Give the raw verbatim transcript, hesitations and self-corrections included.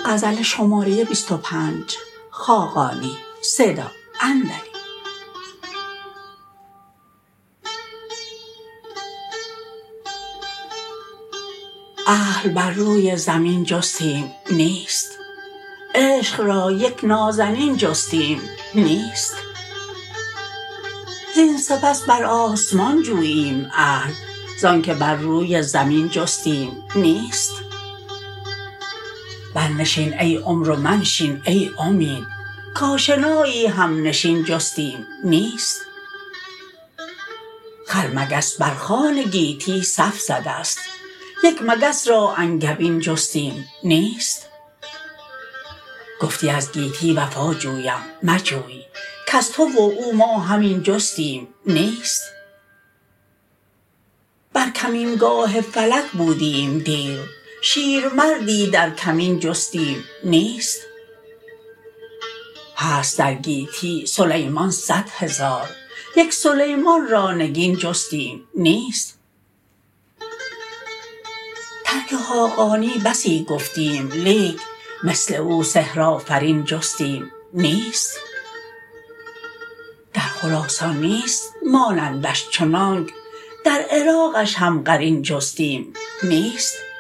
غزل شماره بیست و پنج خاقانی صدا اندری. اهل بر روی زمین جستیم نیست، عشق را یک نازنین جستیم نیست. زین سپس بر آسمان جوییم اهل، زانکه بر روی زمین جستیم نیست. برنشین ای عمر و منشین ای امید، کآشنایی همنشین جستیم نیست. خرمگس بر خوان گیتی صف زدست، یک مگس را انگبین جستیم نیست. گفتی از گیتی وفا جویم مجوی، کز تو و او ما همین جستیم نیست. بر کمینگاه فلک بودیم دیر، شیرمردی در کمین جستیم نیست. هست در گیتی سلیمان صد هزار، یک سلیمان را نگین جستیم نیست. ترک خاقانی بسی گفتیم لیک، مثل او سحرآفرین جستیم نیست. در خراسان نیست مانندش چنانک، در عراقش هم قرین جستیم نیست.